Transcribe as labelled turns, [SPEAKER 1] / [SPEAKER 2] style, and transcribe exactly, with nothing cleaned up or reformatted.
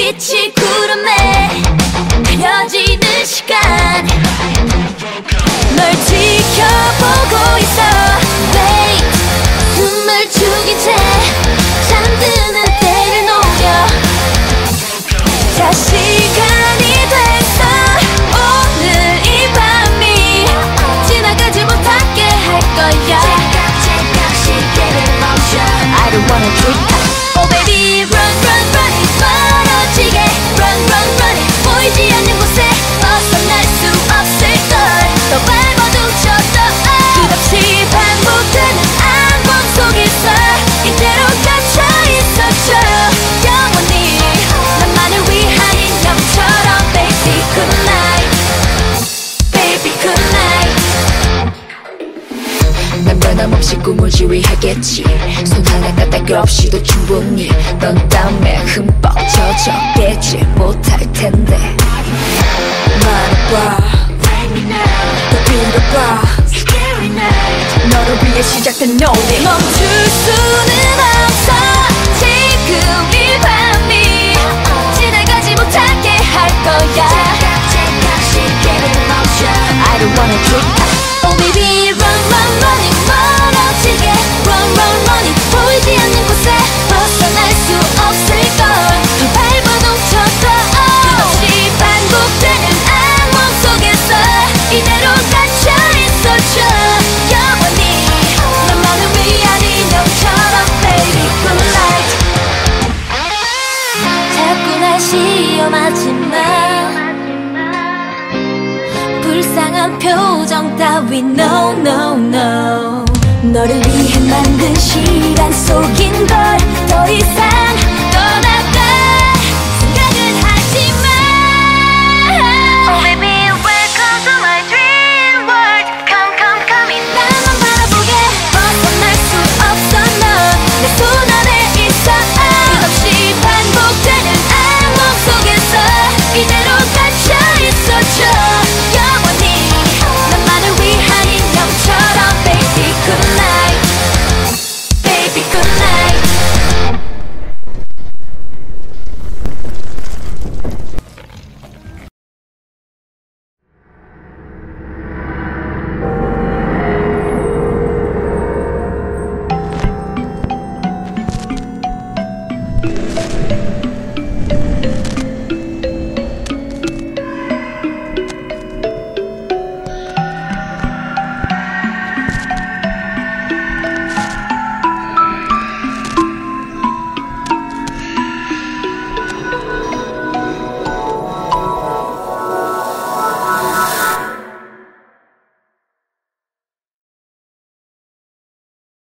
[SPEAKER 1] 빛이 구름에 그려지는 시간 널 지켜보고 있어 Wait 숨을 죽인 채 잠드는 때를 노려 자 시간이 됐어 오늘 이 밤이 지나가지 못하게 할 거야 시계를 멈춰 I don't wanna drink Oh baby run run run it 멀어지게 Run run run it 보이지 않는 곳에 벗어날 수 없을걸 더 밟아도 젖어 끝없이 반복되는 악몽 속에서 이대로 갇혀있어줘 영원히 나만을 위한 인형처럼 Baby good night Baby good night 난 변함없이 꿈을 지휘하겠지 손 하나 까딱 없이도 충분히 넌 땀에 흠뻑 젖어 깨지 못할 텐데 말해봐 더 빌어봐 Scary night 너를 위해 시작된 노래 멈출 수는 없어 지금 이 밤이 지나가지 못하게 할 거야 시계를 멈춰 I don't wanna drink Oh baby run run run it 멀어지게 Run run run it 보이지 않는 곳에 벗어날 수 없을걸 더 밟아도 젖어 끝없이 반복되는 악몽 속에서 이대로 갇혀있어줘 영원히 너만을 위한 인형처럼 Baby good night 자꾸 날 시험하지 마 불쌍한 표정 따위 No no no 너를 위해 만든 시간 속인 걸 더 이상